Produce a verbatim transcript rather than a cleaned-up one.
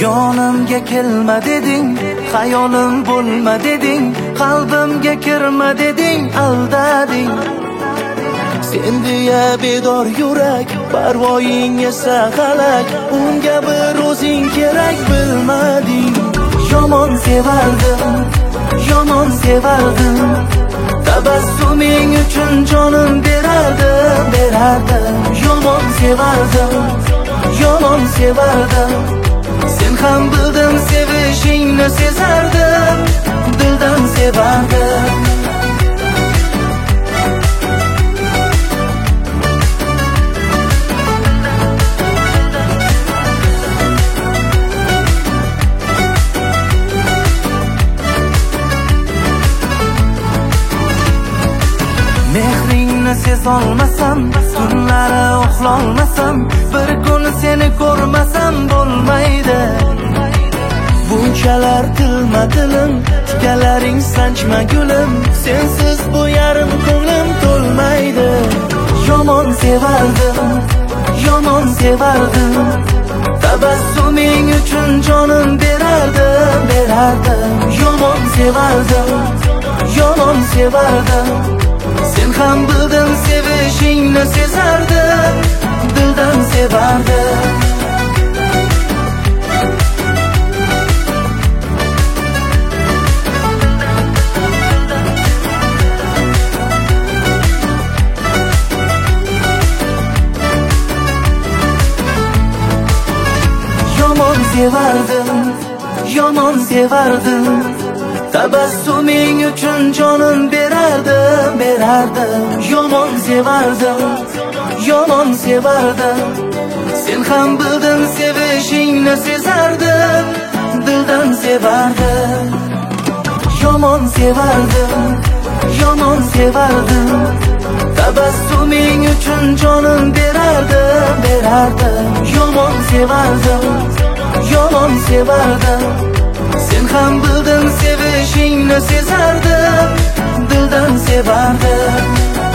Yonimga kelma deding, xayolim bo'lma deding, qalbimga kirma deding, aldading. Sen deya bedor yurak, parvoying esa g'alak, unga bir o'zing kerak bilmading. Yomon sevardim, yomon sevardim, tabassuming uchun jonim berardim, berardim. Yomon sevardim, yomon sevardim, sen ham bildim sevishingni sezardim, dildan sevardim. Mehringni sezolmasam, tunlari uxlolmasam, bir kun seni ko'rmasam bo'lmaydi. Bunchalar tilma dilim, tikalaring sanchma gulim, sensiz bu yarim ko'nglim to'lmaydi. Yomon sevardim, yomon sevardim, tabassuming uchun jonim berardim, berardim. Yomon sevardim, yomon sevardim, sen ham bildim sevishingni sezardim, dildan sevardim. Yomon sevardim, yomon sevardim, tabassuming uchun jonim berardim, berardim. Yomon sevardim, yomon sevardim, sen ham bildim sevishingni sezardim, dildan sevardim. Yomon sevardim, yomon sevardim, tabassuming uchun jonim berardim, berardim. Yomon sevardim, yomon sevardim, sen ham bildim sevishingni sezardim, dildan sevardim.